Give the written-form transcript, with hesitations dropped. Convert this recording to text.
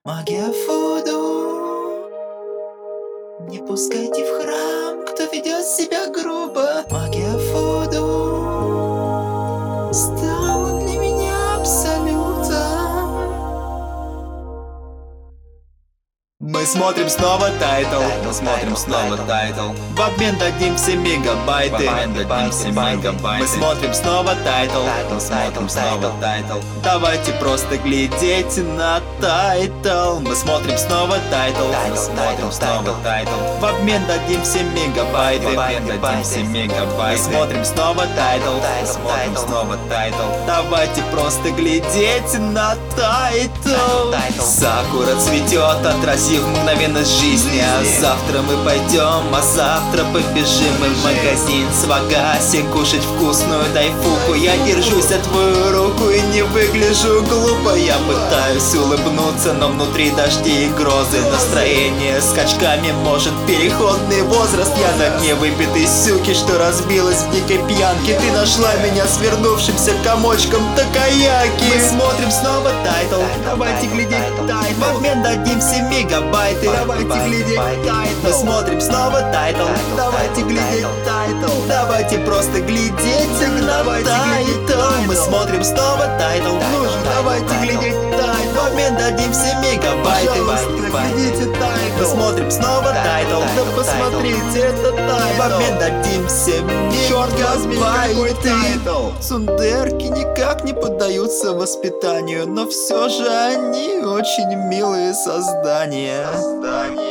Магия Вуду. Не пускайте в храм, кто ведет себя грубо. Магия Вуду стала для меня абсолютом. Мы смотрим снова тайтл, мы смотрим снова тайтл. В обмен дадим все мегабайты, мы смотрим снова тайтл, мы смотрим снова тайтл. Давайте просто глядеть на тайтл. Мы смотрим снова тайтл, мы смотрим снова тайтл. В обмен дадим все мегабайты, мы смотрим снова тайтл, мы смотрим снова тайтл. Давайте просто глядеть на тайтл. Сакура цветет, отразив мгновенность жизни. А завтра мы пойдем, а завтра побежим мы в магазин с Вагаси кушать вкусную тайфуку. Я держусь за твою руку и не выгляжу глупо. Я пытаюсь улыбнуться, но внутри дожди и грозы. Настроение скачками, может переходный возраст. Я на дне выпитой сюки, что разбилась в дикой пьянке. Ты нашла меня свернувшимся комочком такаяки. Мы смотрим снова тайтл, давайте глядеть тайтл. В обмен дадим все мегабайты, давайте глядеть тайтл. Мы смотрим снова тайтл, давайте глядеть тайтл. Давайте просто глядеть на тайтл. Мы смотрим снова тайтл, давайте глядеть тайтл. В обмен дадим все мегабайты, глядите тайтл. Мы смотрим снова тайтл, да посмотрите, это тайтл. В обмен дадим все мегабайты. Цундерки никак не поддаются воспитанию, но все же они очень милые создания.